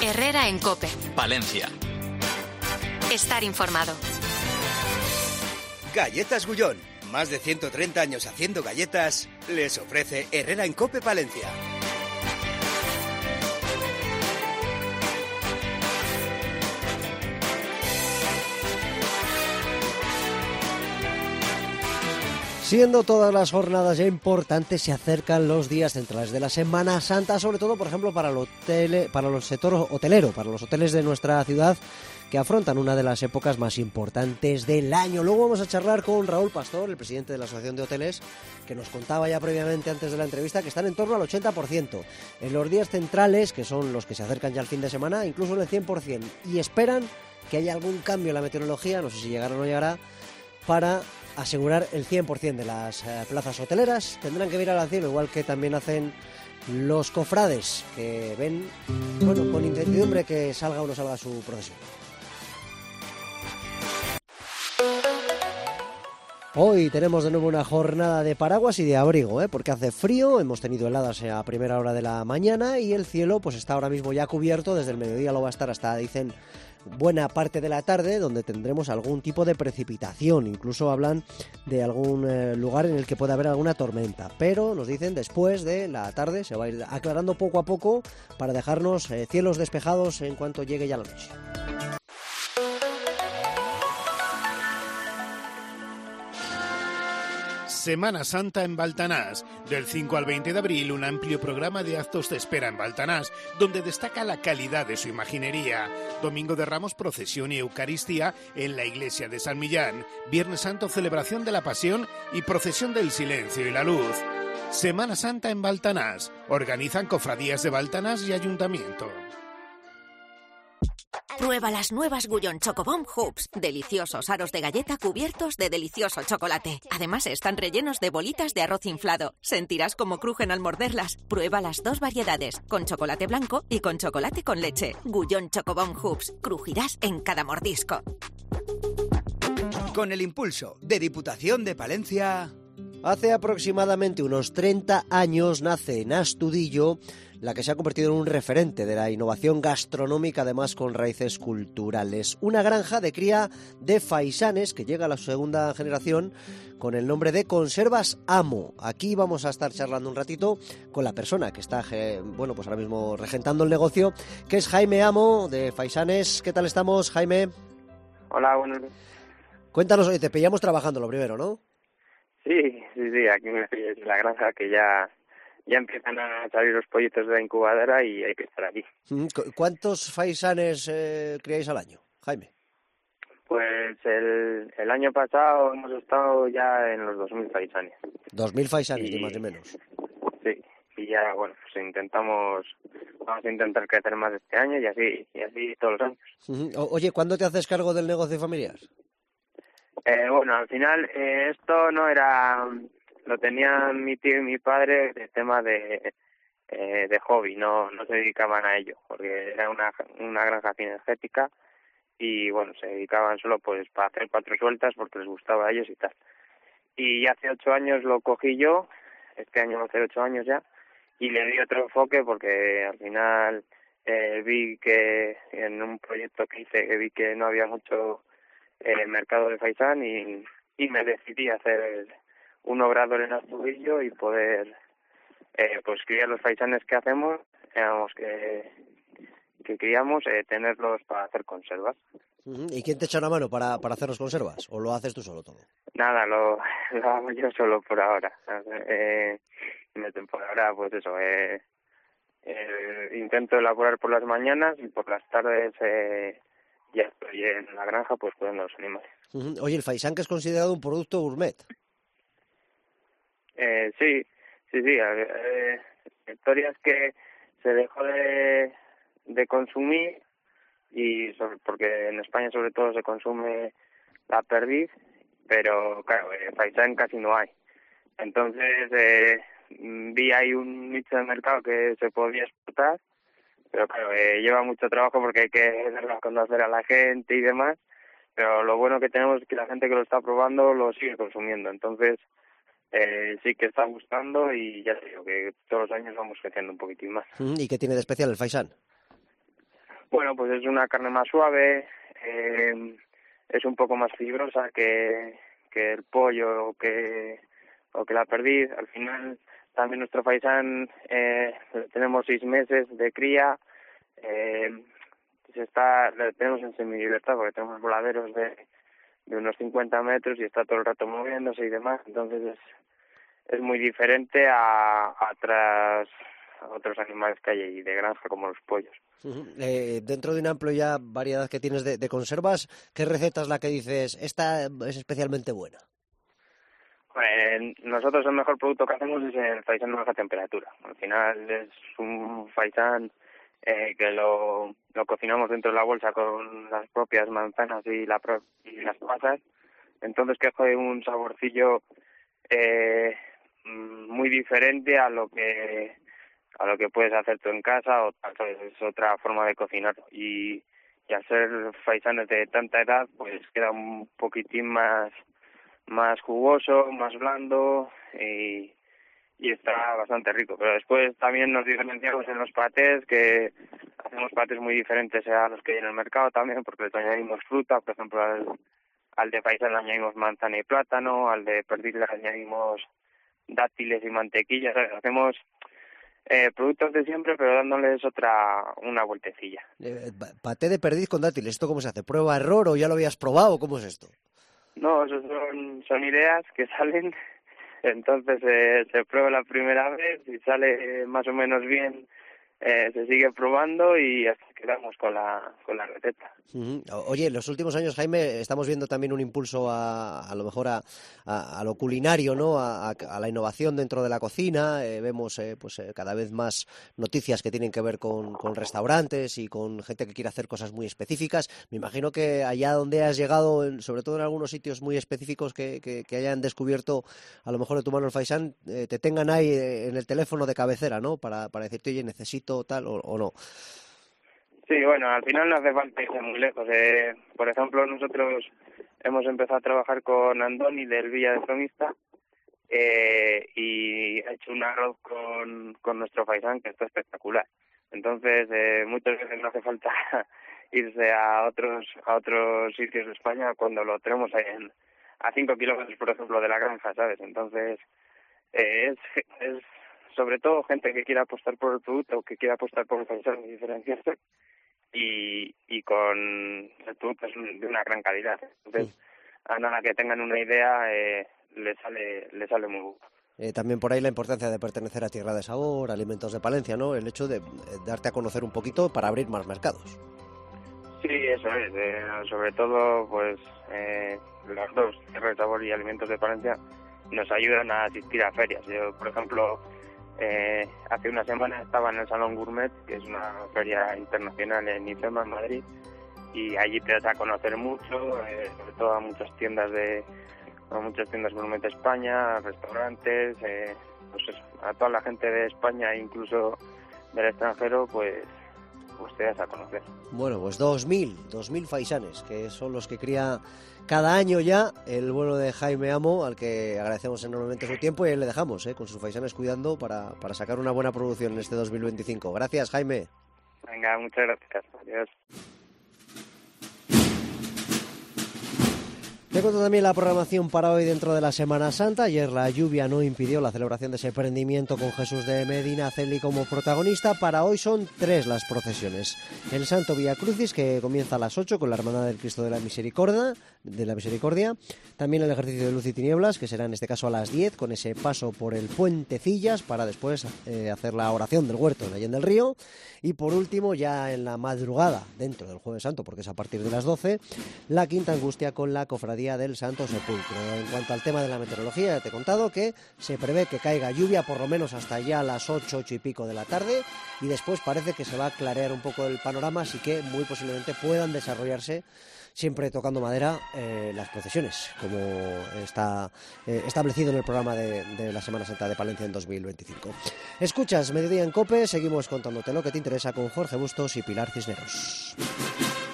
Herrera en COPE. Palencia. Estar informado. Galletas Gullón. Más de 130 años haciendo galletas, les ofrece Herrera en COPE Palencia. Siendo todas las jornadas ya importantes, se acercan los días centrales de la Semana Santa, sobre todo, por ejemplo, para el sector hotelero, para los hoteles de nuestra ciudad, que afrontan una de las épocas más importantes del año. Luego vamos a charlar con Raúl Pastor, el presidente de la Asociación de Hoteles, que nos contaba ya previamente antes de la entrevista que están en torno al 80%. En los días centrales, que son los que se acercan ya al fin de semana, incluso en el 100%. Y esperan que haya algún cambio en la meteorología, no sé si llegará o no llegará, para asegurar el 100% de las plazas hoteleras. Tendrán que mirar al cielo, igual que también hacen los cofrades, que ven, bueno, con incertidumbre que salga o no salga su procesión. Hoy tenemos de nuevo una jornada de paraguas y de abrigo, porque hace frío, hemos tenido heladas a primera hora de la mañana y el cielo pues está ahora mismo ya cubierto, desde el mediodía lo va a estar hasta, dicen, buena parte de la tarde, donde tendremos algún tipo de precipitación, incluso hablan de algún lugar en el que pueda haber alguna tormenta, pero nos dicen después de la tarde se va a ir aclarando poco a poco para dejarnos cielos despejados en cuanto llegue ya la noche. Semana Santa en Baltanás. Del 5 al 20 de abril, un amplio programa de actos te espera en Baltanás, donde destaca la calidad de su imaginería. Domingo de Ramos, procesión y Eucaristía en la iglesia de San Millán. Viernes Santo, celebración de la Pasión y procesión del Silencio y la Luz. Semana Santa en Baltanás. Organizan cofradías de Baltanás y ayuntamiento. Prueba las nuevas Gullón Chocobomb Hoops. Deliciosos aros de galleta cubiertos de delicioso chocolate. Además están rellenos de bolitas de arroz inflado. Sentirás cómo crujen al morderlas. Prueba las dos variedades, con chocolate blanco y con chocolate con leche. Gullón Chocobomb Hoops. Crujirás en cada mordisco. Con el impulso de Diputación de Palencia. Hace aproximadamente unos 30 años nace en Astudillo la que se ha convertido en un referente de la innovación gastronómica, además con raíces culturales. Una granja de cría de faisanes que llega a la segunda generación con el nombre de Conservas Amo. Aquí vamos a estar charlando un ratito con la persona que está, bueno, pues ahora mismo regentando el negocio, que es Jaime Amo de Faisanes. ¿Qué tal estamos, Jaime? Hola, buenos días. Cuéntanos, hoy te pillamos trabajando lo primero, ¿no? Sí, aquí me pillas en la granja, que ya empiezan a salir los pollitos de la incubadora y hay que estar aquí. ¿Cuántos faisanes criáis al año, Jaime? Pues el año pasado hemos estado ya en los 2.000 faisanes. 2.000 faisanes, ni más ni menos. Sí, y ya, bueno, pues vamos a intentar crecer más este año y así todos los años. Oye, ¿cuándo te haces cargo del negocio familiar? Bueno, al final esto no era... Lo tenían mi tío y mi padre de tema de hobby, no se dedicaban a ello, porque era una granja cinegética y bueno, se dedicaban solo pues para hacer 4 sueltas porque les gustaba a ellos y tal. Y hace 8 años lo cogí yo, este año va a hacer 8 años ya, y le di otro enfoque porque al final vi que en un proyecto que hice vi que no había mucho mercado de faisán y me decidí a hacer un obrador en Astudillo y poder pues criar los faisanes que hacemos, que criamos, tenerlos para hacer conservas. ¿Y quién te echa una mano para hacer las conservas? ¿O lo haces tú solo todo? Nada, lo hago yo solo por ahora. Por ahora, pues eso, intento elaborar por las mañanas y por las tardes ya estoy en la granja pues cuidando los animales. Oye, el faisán, que es considerado un producto gourmet. Sí. La historia es que se dejó de consumir porque en España sobre todo se consume la perdiz, pero claro, faisán casi no hay. Entonces vi ahí un nicho de mercado que se podía exportar, pero claro, lleva mucho trabajo porque hay que darlo a conocer a la gente y demás, pero lo bueno que tenemos es que la gente que lo está probando lo sigue consumiendo, entonces sí que está gustando y ya te digo que todos los años vamos creciendo un poquitín más. ¿Y qué tiene de especial el faisán? Bueno, pues es una carne más suave, es un poco más fibrosa que el pollo o que la perdiz. Al final también nuestro faisán tenemos 6 meses de cría, tenemos en semilibertad porque tenemos voladeros de unos 50 metros y está todo el rato moviéndose y demás, entonces es muy diferente a otros animales que hay ahí de granja como los pollos. Dentro de una amplia variedad que tienes de conservas, ¿qué receta es la que dices, esta es especialmente buena? Nosotros el mejor producto que hacemos es el faisán de baja temperatura. Al final es un faisán que lo cocinamos dentro de la bolsa con las propias manzanas y las pasas, entonces que coge un saborcillo muy diferente a lo que puedes hacer tú en casa, o es otra forma de cocinarlo. Y al ser faisanes de tanta edad, pues queda un poquitín más jugoso, más blando y está bastante rico. Pero después también nos diferenciamos en los patés, que hacemos patés muy diferentes a los que hay en el mercado también, porque les añadimos fruta. Por ejemplo, al de faisán le añadimos manzana y plátano, al de perdiz le añadimos dátiles y mantequilla. ¿Sabes? Hacemos productos de siempre, pero dándoles una vueltecilla. Paté de perdiz con dátiles, ¿esto cómo se hace? ¿Prueba error o ya lo habías probado? ¿Cómo es esto? No, eso son ideas que salen, entonces se prueba la primera vez y sale más o menos bien, se sigue probando y hasta quedamos con la receta. Oye, en los últimos años, Jaime, estamos viendo también un impulso a lo mejor a lo culinario, ¿no? A la innovación dentro de la cocina. Vemos cada vez más noticias que tienen que ver con restaurantes y con gente que quiere hacer cosas muy específicas. Me imagino que allá donde has llegado, sobre todo en algunos sitios muy específicos que hayan descubierto a lo mejor de tu mano el faisán, te tengan ahí en el teléfono de cabecera, ¿no? Para decirte, oye, necesito tal o no. Sí, bueno, al final no hace falta irse muy lejos. Por ejemplo, nosotros hemos empezado a trabajar con Andoni del Villa de Fromista y ha hecho un arroz con nuestro faisán que está espectacular. Entonces, muchas veces no hace falta irse a otros sitios de España cuando lo tenemos ahí a 5 kilómetros, por ejemplo, de la granja, ¿sabes? Entonces, es sobre todo gente que quiera apostar por el producto, que quiera apostar por el faisán y diferenciarse, y con el producto es de una gran calidad. Entonces, a nada que tengan una idea, le sale muy bueno. También por ahí la importancia de pertenecer a Tierra de Sabor, Alimentos de Palencia, ¿no? El hecho de darte a conocer un poquito para abrir más mercados. Sí, eso es. Sobre todo, pues, los dos, Tierra de Sabor y Alimentos de Palencia, nos ayudan a asistir a ferias. Yo, por ejemplo, hace una semana estaba en el Salón Gourmet, que es una feria internacional en IFEMA, en Madrid, y allí te das a conocer mucho, sobre todo a muchas tiendas gourmet de España, restaurantes, pues eso, a toda la gente de España, incluso del extranjero, pues te das a conocer. Bueno, pues 2.000 faisanes, que son los que cría cada año ya el bueno de Jaime Amo, al que agradecemos enormemente su tiempo, y ahí le dejamos, con sus faisanes cuidando para sacar una buena producción en este 2025. Gracias, Jaime. Venga, muchas gracias. Adiós. Te cuento también la programación para hoy dentro de la Semana Santa. Ayer la lluvia no impidió la celebración de ese prendimiento con Jesús de Medinaceli como protagonista. Para hoy son 3 las procesiones. El Santo Vía Crucis, que comienza a las 8 con la Hermandad del Cristo de la Misericordia. También el ejercicio de luz y tinieblas, que será en este caso a las 10, con ese paso por el Puentecillas para después hacer la oración del huerto en Allende del Río. Y por último, ya en la madrugada, dentro del Jueves Santo, porque es a partir de las 12, la Quinta Angustia con la Cofradía del Santo Sepulcro. En cuanto al tema de la meteorología, ya te he contado que se prevé que caiga lluvia por lo menos hasta ya las 8 y pico de la tarde, y después parece que se va a clarear un poco el panorama, así que muy posiblemente puedan desarrollarse, siempre tocando madera, las procesiones, como está establecido en el programa de la Semana Santa de Palencia en 2025. Escuchas Mediodía en COPE, seguimos contándote lo que te interesa con Jorge Bustos y Pilar Cisneros.